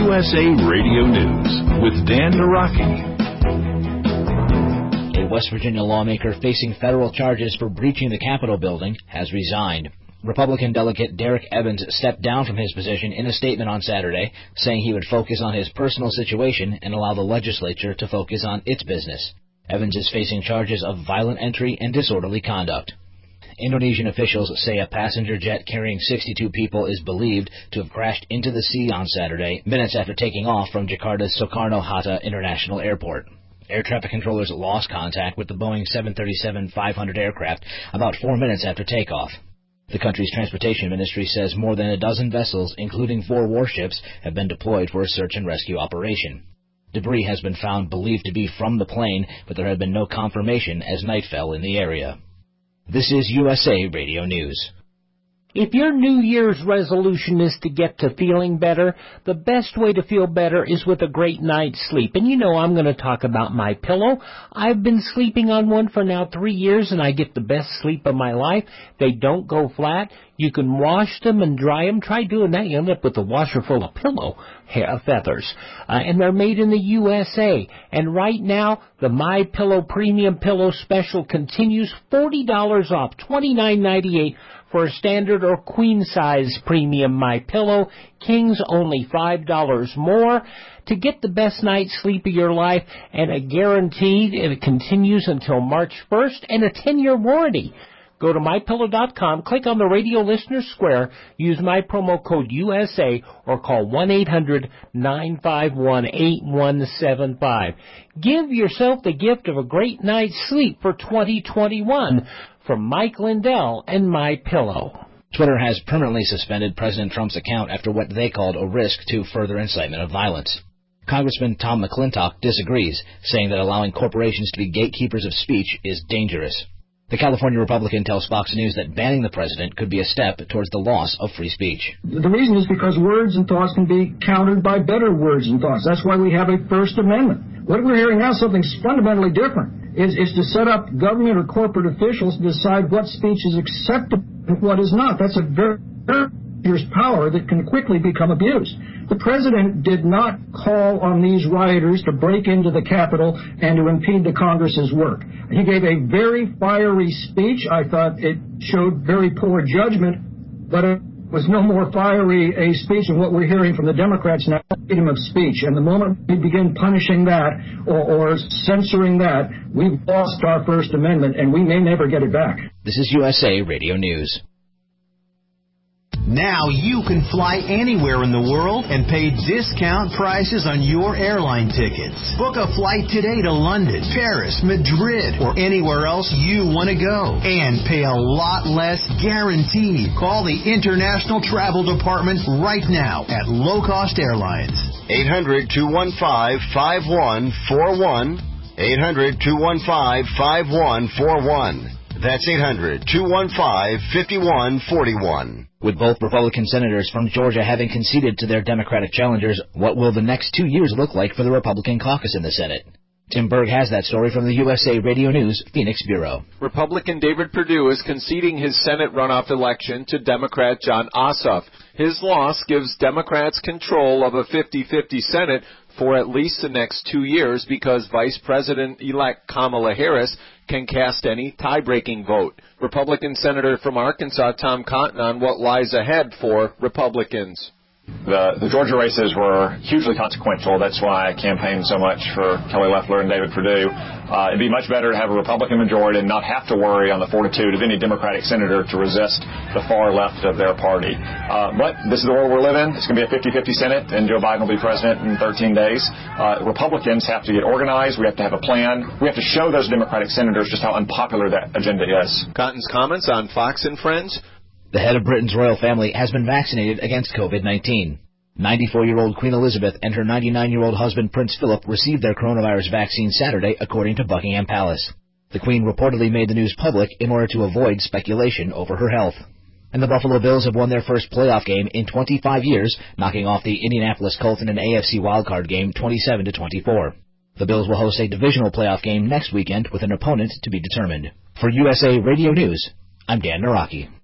USA Radio News with Dan Naraki. A West Virginia lawmaker facing federal charges for breaching the Capitol building has resigned. Republican delegate Derek Evans stepped down from his position in a statement on Saturday, saying he would focus on his personal situation and allow the legislature to focus on its business. Evans is facing charges of violent entry and disorderly conduct. Indonesian officials say a passenger jet carrying 62 people is believed to have crashed into the sea on Saturday, minutes after taking off from Jakarta's Soekarno-Hatta International Airport. Air traffic controllers lost contact with the Boeing 737-500 aircraft about 4 minutes after takeoff. The country's transportation ministry says more than a dozen vessels, including 4 warships, have been deployed for a search and rescue operation. Debris has been found believed to be from the plane, but there have been no confirmation as night fell in the area. This is USA Radio News. If your New Year's resolution is to get to feeling better, the best way to feel better is with a great night's sleep. And you know I'm going to talk about MyPillow. I've been sleeping on one for now 3 years, and I get the best sleep of my life. They don't go flat. You can wash them and dry them. Try doing that. You end up with a washer full of pillow feathers. And they're made in the USA. And right now, the MyPillow Premium Pillow Special continues. $40 off, $29.98 for a standard or queen-size premium MyPillow. Kings only $5 more. To get the best night's sleep of your life, and a guaranteed, it continues until March 1st, and a 10-year warranty. Go to MyPillow.com, click on the Radio Listener Square, use my promo code USA, or call 1-800-951-8175. Give yourself the gift of a great night's sleep for 2021 from Mike Lindell and MyPillow. Twitter has permanently suspended President Trump's account after what they called a risk to further incitement of violence. Congressman Tom McClintock disagrees, saying that allowing corporations to be gatekeepers of speech is dangerous. The California Republican tells Fox News that banning the president could be a step towards the loss of free speech. The reason is because words and thoughts can be countered by better words and thoughts. That's why we have a First Amendment. What we're hearing now is something fundamentally different. Is to set up government or corporate officials to decide what speech is acceptable and what is not. That's a very dangerous power that can quickly become abused. The president did not call on these rioters to break into the Capitol and to impede the Congress's work. He gave a very fiery speech. I thought it showed very poor judgment, but it was no more fiery a speech than what we're hearing from the Democrats now, freedom of speech. And the moment we begin punishing that or censoring that, we've lost our First Amendment, and we may never get it back. This is USA Radio News. Now you can fly anywhere in the world and pay discount prices on your airline tickets. Book a flight today to London, Paris, Madrid, or anywhere else you want to go. And pay a lot less guaranteed. Call the International Travel Department right now at Low Cost Airlines. 800-215-5141. 800-215-5141. That's 800-215-5141. With both Republican senators from Georgia having conceded to their Democratic challengers, what will the next 2 years look like for the Republican caucus in the Senate? Tim Berg has that story from the USA Radio News Phoenix Bureau. Republican David Perdue is conceding his Senate runoff election to Democrat Jon Ossoff. His loss gives Democrats control of a 50-50 Senate for at least the next 2 years because Vice President-elect Kamala Harris can cast any tie-breaking vote. Republican Senator from Arkansas Tom Cotton on what lies ahead for Republicans. The Georgia races were hugely consequential. That's why I campaigned so much for Kelly Loeffler and David Perdue. It'd be much better to have a Republican majority and not have to worry on the fortitude of any Democratic senator to resist the far left of their party. But this is the world we're living. It's going to be a 50-50 Senate, and Joe Biden will be president in 13 days. Republicans have to get organized. We have to have a plan. We have to show those Democratic senators just how unpopular that agenda is. Cotton's comments on Fox and Friends. The head of Britain's royal family has been vaccinated against COVID-19. 94-year-old Queen Elizabeth and her 99-year-old husband Prince Philip received their coronavirus vaccine Saturday, according to Buckingham Palace. The Queen reportedly made the news public in order to avoid speculation over her health. And the Buffalo Bills have won their first playoff game in 25 years, knocking off the Indianapolis Colts in an AFC wildcard game 27-24. The Bills will host a divisional playoff game next weekend with an opponent to be determined. For USA Radio News, I'm Dan Naraki.